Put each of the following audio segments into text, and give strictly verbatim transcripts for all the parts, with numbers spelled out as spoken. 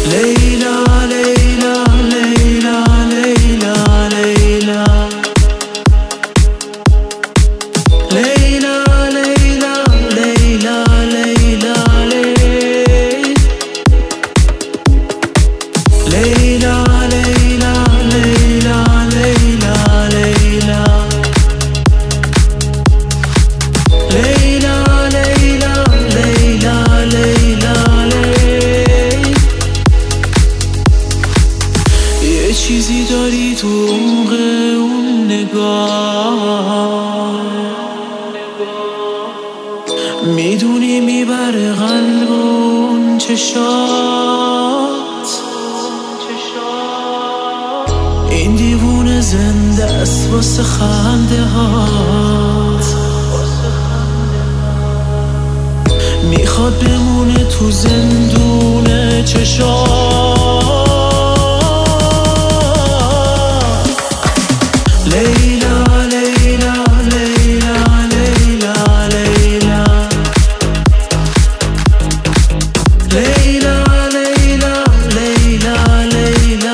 لیلا لیلا لیلا لیلا لیلا لیلا لیلا لیلا لیلا لیلا لیلا لیلا لیلا لیلا یه چیزی داری تو عمق اون نگاه، میدونی میبره قلب اون چشات. این دیوونه زنده است واسه خنده هات، میخواد بمونه تو زندون چشات. لیلا لیلا لیلا لیلا لیلا لیلا لیلا لیلا لیلا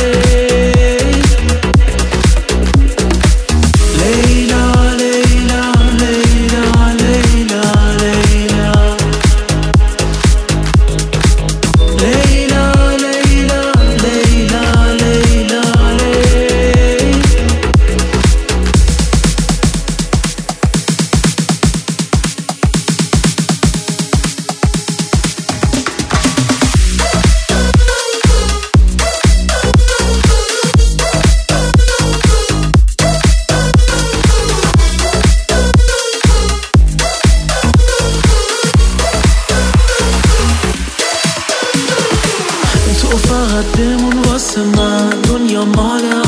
لیلا لیلا لیلا لیلا تو فقط بمون واسه من، دنیا مال